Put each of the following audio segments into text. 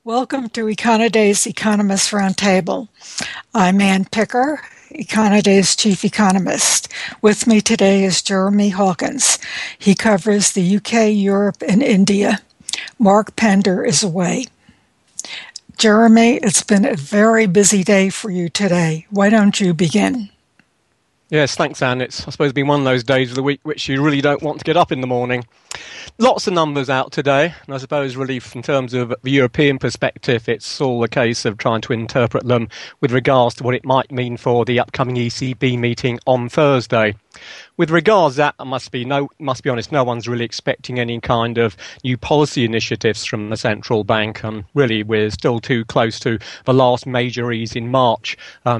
Welcome to Econoday's Economist Roundtable. I'm Ann Picker, Econoday's chief economist. With me today is Jeremy Hawkins. He covers the UK, Europe, and India. Mark Pender is away. Jeremy, it's been a very busy day for you today. Why don't you begin? Yes, thanks, Anne. It's, I suppose, been one of those days of the week which you really don't want to get up in the morning. Lots of numbers out today, and I suppose really from terms of the European perspective, it's all a case of trying to interpret them with regards to what it might mean for the upcoming ECB meeting on Thursday. With regards to that, I must be honest, no one's really expecting any kind of new policy initiatives from the central bank. Really, we're still too close to the last major ease in March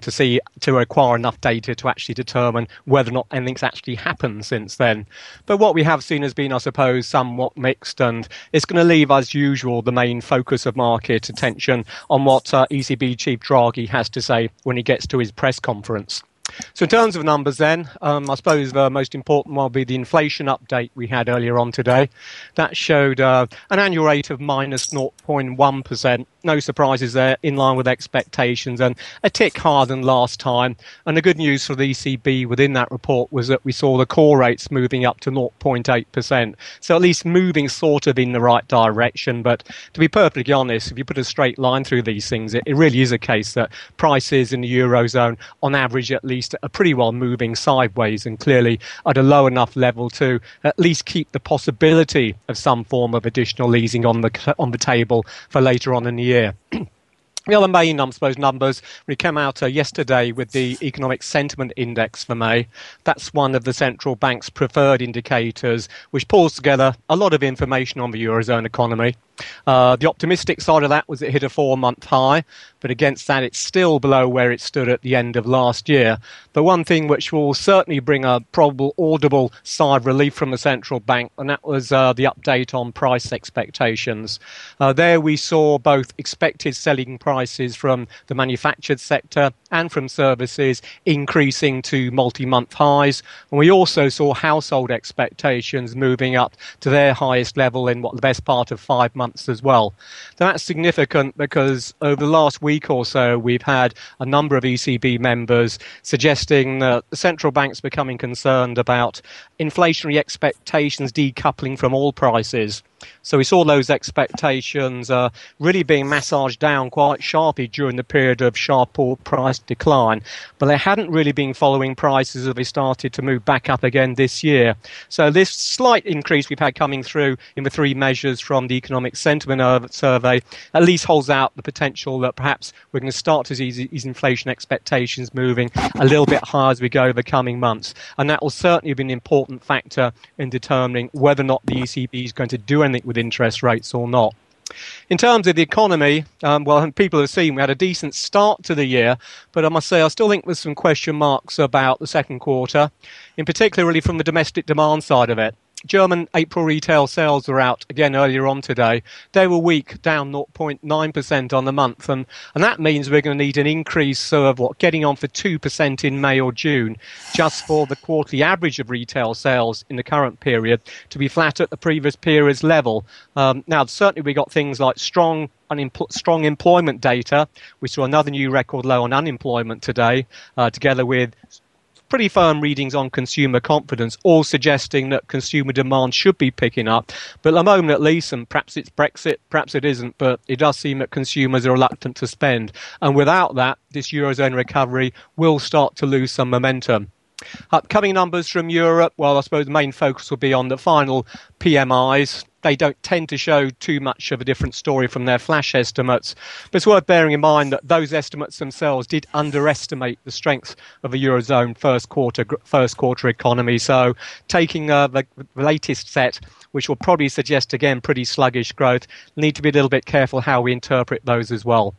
to acquire enough data to actually determine whether or not anything's actually happened since then. But what we have seen has been, I suppose, somewhat mixed, and it's going to leave, as usual, the main focus of market attention on what ECB Chief Draghi has to say when he gets to his press conference. So in terms of numbers then, I suppose the most important one will be the inflation update we had earlier on today. That showed an annual rate of minus 0.1%. No surprises there, in line with expectations and a tick higher than last time. And the good news for the ECB within that report was that we saw the core rates moving up to 0.8%. So at least moving sort of in the right direction. But to be perfectly honest, if you put a straight line through these things, it really is a case that prices in the Eurozone, on average at least, are pretty well moving sideways and clearly at a low enough level to at least keep the possibility of some form of additional easing on the table for later on in the year. The other main, numbers, we came out yesterday with the Economic Sentiment Index for May. That's one of the central bank's preferred indicators, which pulls together a lot of information on the Eurozone economy. The optimistic side of that was it hit a 4-month high, but against that it's still below where it stood at the end of last year. But one thing which will certainly bring a probable audible sigh of relief from the central bank, and that was the update on price expectations. There we saw both expected selling prices from the manufactured sector and from services increasing to multi-month highs. And we also saw household expectations moving up to their highest level in the best part of 5 months as well. That's significant because over the last week or so, we've had a number of ECB members suggesting that the central bank's becoming concerned about inflationary expectations decoupling from oil prices. So we saw those expectations really being massaged down quite sharply during the period of sharp oil price decline. But they hadn't really been following prices as they started to move back up again this year. So this slight increase we've had coming through in the three measures from the Economic Sentiment Survey at least holds out the potential that perhaps we're going to start to see these inflation expectations moving a little bit higher as we go over the coming months. And that will certainly be an important factor in determining whether or not the ECB is going to do anything with interest rates or not. In terms of the economy, people have seen we had a decent start to the year, but I must say I still think there's some question marks about the second quarter, in particular really from the domestic demand side of it. German April retail sales were out again earlier on today. They were weak, down 0.9% on the month. And that means we're going to need an increase of getting on for 2% in May or June, just for the quarterly average of retail sales in the current period to be flat at the previous period's level. Now, certainly we got things like strong employment data. We saw another new record low on unemployment today, together with pretty firm readings on consumer confidence, all suggesting that consumer demand should be picking up. But at the moment at least, and perhaps it's Brexit, perhaps it isn't, but it does seem that consumers are reluctant to spend. And without that, this Eurozone recovery will start to lose some momentum. Upcoming numbers from Europe, well, I suppose the main focus will be on the final PMIs. They don't tend to show too much of a different story from their flash estimates. But it's worth bearing in mind that those estimates themselves did underestimate the strength of the Eurozone first quarter economy. So taking the latest set, which will probably suggest, again, pretty sluggish growth, need to be a little bit careful how we interpret those as well.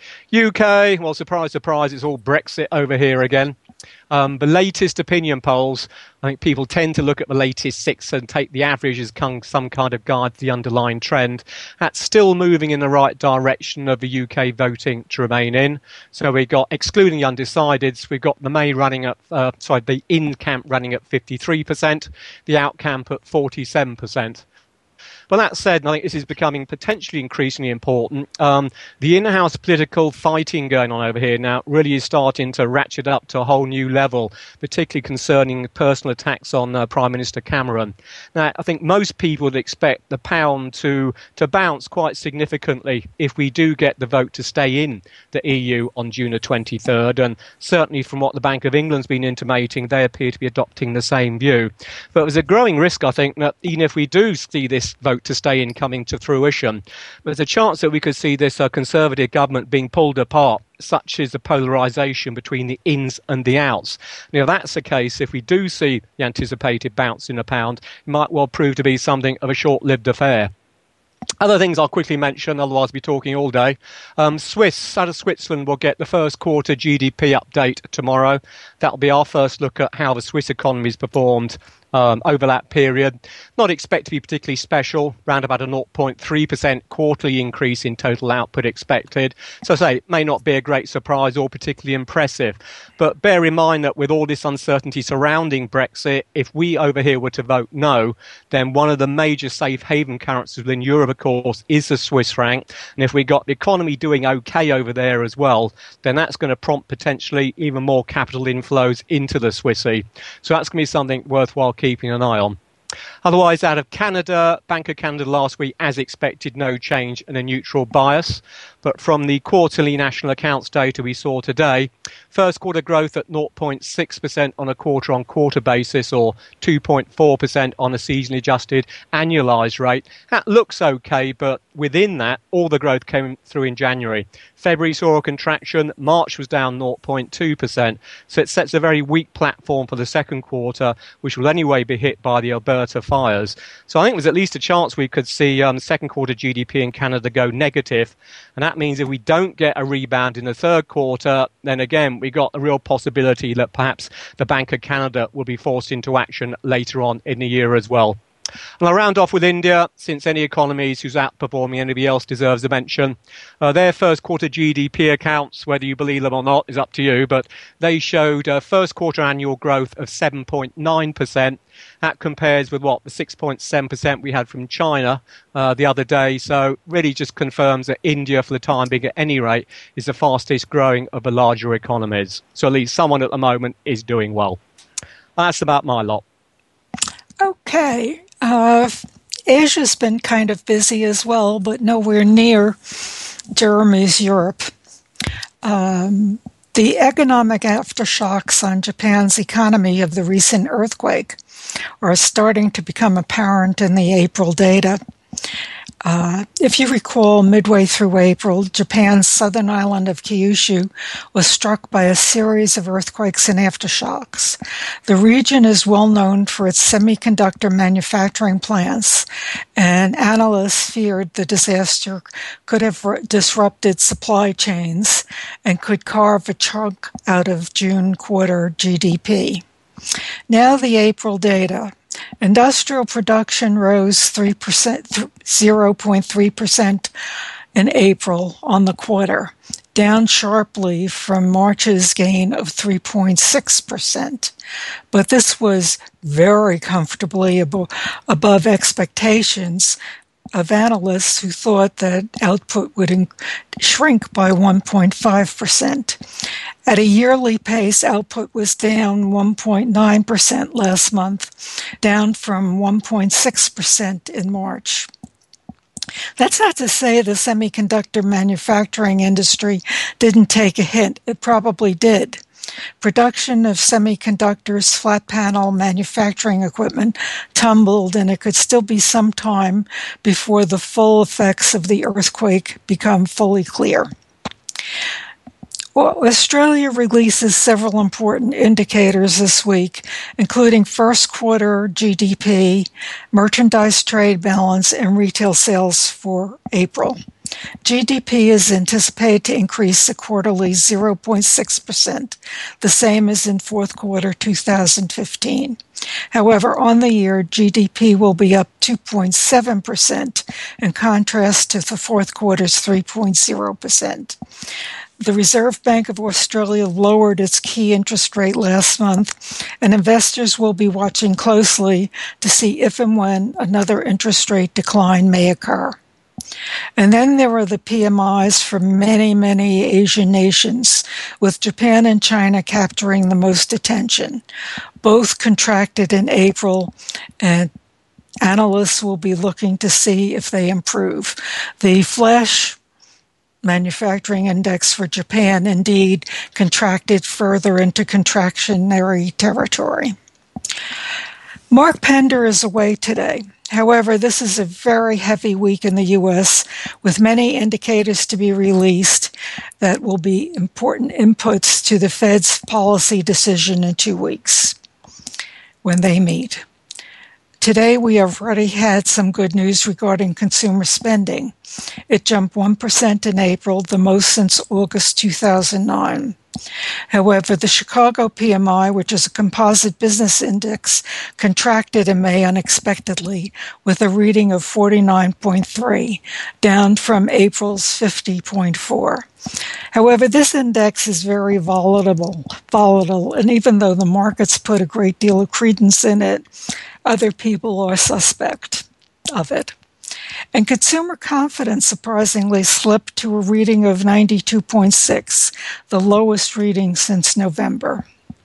UK, well, surprise, surprise, it's all Brexit over here again. The latest opinion polls, I think people tend to look at the latest 6 and take the average as some kind of guide to the underlying trend. That's still moving in the right direction of the UK voting to remain in. So we got, excluding the undecideds, we've got the the in camp running at 53%, the out camp at 47%. But that said, and I think this is becoming potentially increasingly important, the in-house political fighting going on over here now really is starting to ratchet up to a whole new level, particularly concerning personal attacks on Prime Minister Cameron. Now, I think most people would expect the pound to bounce quite significantly if we do get the vote to stay in the EU on June the 23rd, and certainly from what the Bank of England's been intimating, they appear to be adopting the same view. But there's a growing risk, I think, that even if we do see this vote to stay in coming to fruition, there's a chance that we could see this Conservative government being pulled apart, such is the polarisation between the ins and the outs. Now, if that's the case, if we do see the anticipated bounce in the pound, it might well prove to be something of a short-lived affair. Other things I'll quickly mention, otherwise I'll be talking all day. Swiss, out of Switzerland, will get the first quarter GDP update tomorrow. That'll be our first look at how the Swiss economy's performed over that period. Not expect to be particularly special, around about a 0.3% quarterly increase in total output expected. So I say, it may not be a great surprise or particularly impressive. But bear in mind that with all this uncertainty surrounding Brexit, if we over here were to vote no, then one of the major safe haven currencies within Europe, of course, is the Swiss franc. And if we got the economy doing okay over there as well, then that's going to prompt potentially even more capital inflows into the Swissy. So that's going to be something worthwhile keeping an eye on. Otherwise, out of Canada, Bank of Canada last week, as expected, no change and a neutral bias. But from the quarterly national accounts data we saw today, first quarter growth at 0.6% on a quarter-on-quarter basis, or 2.4% on a seasonally adjusted annualised rate. That looks okay, but within that, all the growth came through in January. February saw a contraction, March was down 0.2%, so it sets a very weak platform for the second quarter, which will anyway be hit by the Alberta fires. So I think there's at least a chance we could see second quarter GDP in Canada go negative, and that means if we don't get a rebound in the third quarter, then again we got a real possibility that perhaps the Bank of Canada will be forced into action later on in the year as well. And I'll round off with India, since any economies who's outperforming anybody else deserves a mention. Their first quarter GDP accounts, whether you believe them or not, is up to you, but they showed first quarter annual growth of 7.9%. That compares with the 6.7% we had from China the other day. So really just confirms that India, for the time being at any rate, is the fastest growing of the larger economies. So at least someone at the moment is doing well. That's about my lot. Okay. Asia's been kind of busy as well, but nowhere near Jeremy's Europe. The economic aftershocks on Japan's economy of the recent earthquake are starting to become apparent in the April data. If you recall, midway through April, Japan's southern island of Kyushu was struck by a series of earthquakes and aftershocks. The region is well known for its semiconductor manufacturing plants, and analysts feared the disaster could have disrupted supply chains and could carve a chunk out of June quarter GDP. Now the April data. Industrial production rose 0.3% in April on the quarter, down sharply from March's gain of 3.6%. But this was very comfortably above expectations of analysts who thought that output would shrink by 1.5%. At a yearly pace, output was down 1.9% last month, down from 1.6% in March. That's not to say the semiconductor manufacturing industry didn't take a hit. It probably did. Production of semiconductors, flat panel manufacturing equipment tumbled, and it could still be some time before the full effects of the earthquake become fully clear. Well, Australia releases several important indicators this week, including first quarter GDP, merchandise trade balance, and retail sales for April. GDP is anticipated to increase a quarterly 0.6%, the same as in fourth quarter 2015. However, on the year, GDP will be up 2.7%, in contrast to the fourth quarter's 3.0%. The Reserve Bank of Australia lowered its key interest rate last month, and investors will be watching closely to see if and when another interest rate decline may occur. And then there are the PMIs from many Asian nations, with Japan and China capturing the most attention. Both contracted in April, and analysts will be looking to see if they improve. The flash manufacturing index for Japan indeed contracted further into contractionary territory. Mark Pender is away today. However, this is a very heavy week in the U.S., with many indicators to be released that will be important inputs to the Fed's policy decision in 2 weeks when they meet. Today, we have already had some good news regarding consumer spending. It jumped 1% in April, the most since August 2009. However, the Chicago PMI, which is a composite business index, contracted in May unexpectedly with a reading of 49.3, down from April's 50.4. However, this index is very volatile, and even though the markets put a great deal of credence in it, other people are suspect of it. And consumer confidence surprisingly slipped to a reading of 92.6, the lowest reading since November.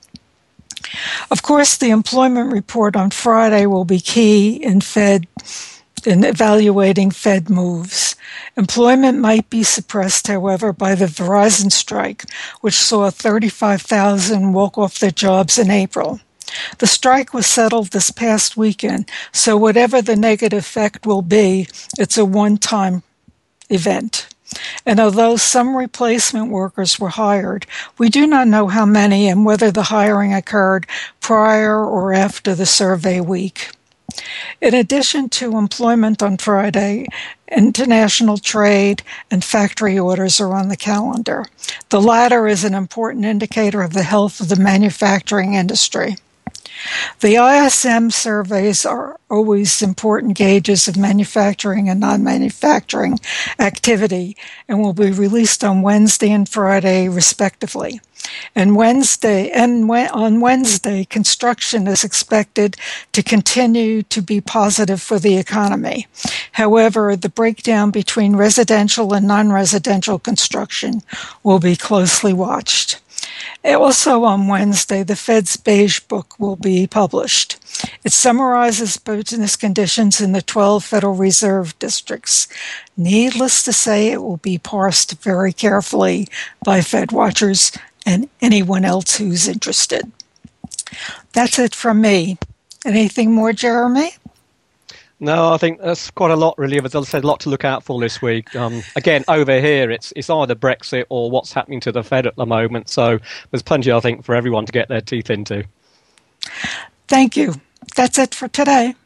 Of course, the employment report on Friday will be key in evaluating Fed moves. Employment might be suppressed, however, by the Verizon strike, which saw 35,000 walk off their jobs in April. The strike was settled this past weekend, so whatever the negative effect will be, it's a one-time event. And although some replacement workers were hired, we do not know how many and whether the hiring occurred prior or after the survey week. In addition to employment on Friday, international trade and factory orders are on the calendar. The latter is an important indicator of the health of the manufacturing industry. The ISM surveys are always important gauges of manufacturing and non-manufacturing activity and will be released on Wednesday and Friday, respectively. On Wednesday, construction is expected to continue to be positive for the economy. However, the breakdown between residential and non-residential construction will be closely watched. Also on Wednesday, the Fed's Beige Book will be published. It summarizes business conditions in the 12 Federal Reserve districts. Needless to say, it will be parsed very carefully by Fed watchers and anyone else who's interested. That's it from me. Anything more, Jeremy? No, I think that's quite a lot, really. As I said, a lot to look out for this week. Again, over here, it's either Brexit or what's happening to the Fed at the moment. So there's plenty, I think, for everyone to get their teeth into. Thank you. That's it for today.